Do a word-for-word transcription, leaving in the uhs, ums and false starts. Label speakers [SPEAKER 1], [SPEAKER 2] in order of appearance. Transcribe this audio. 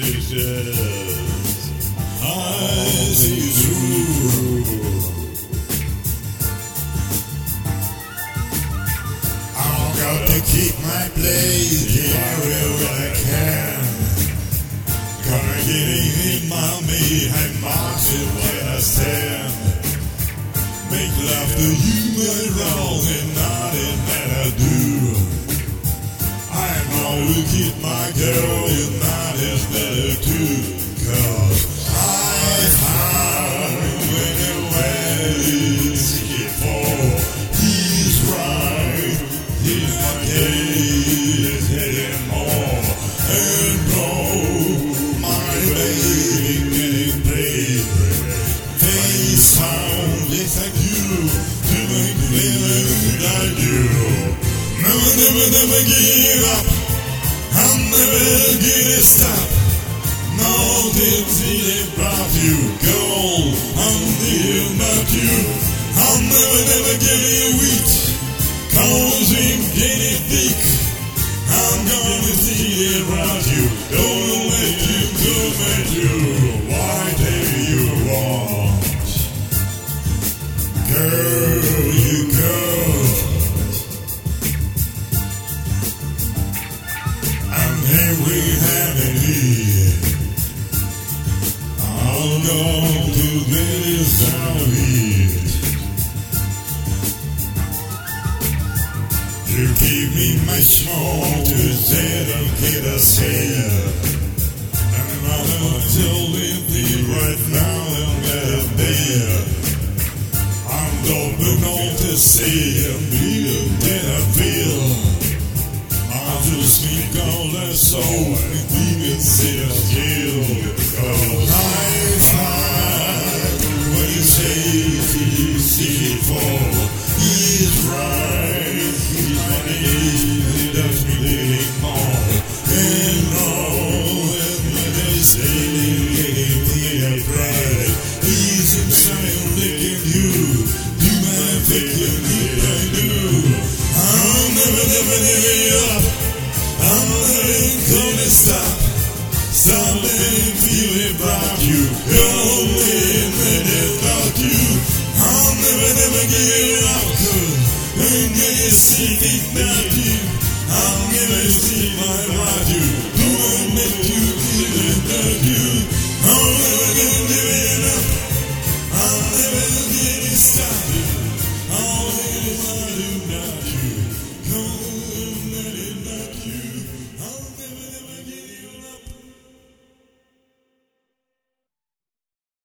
[SPEAKER 1] wishes. I see through. I've got to keep my place here where I can. Gonna get in my me and march it where I stand. Make love to you and wrong and nothing that I do. I know to keep my girl and that is better too. Cause I have anywhere to seek it for. He's right, he's my case, heading more. And oh, my baby getting paid. Face sound, yes I do. To make me live I do. Never, never, never give up. I'll never get a stop. No dipsy they brought you. Gold, I'm dear about you. I'll never, never give you wheat. Cause I'm getting thick. I'm gonna see they brought you. Don't let you come at you. Whatever you want. Girl, you go. We have it here. I'll go to this down here. You give me my small to dedicate a sail. And I'm gonna tell you right now I'm gonna bear. I'm don't know to say I'm being that I feel. Just speak all that soul and even say a skill. Cause I find what you say you see it for. He's right, he's my name, he does me little more. And all and when they say they are pride, he's inside licking you. Do my thinking if I do. I'll never, never, never up. I'm never gonna stop. Something feeling brought you. You're living without you. I'll never, never give up. Cause I'm gonna see it not you. I'll never see my right you.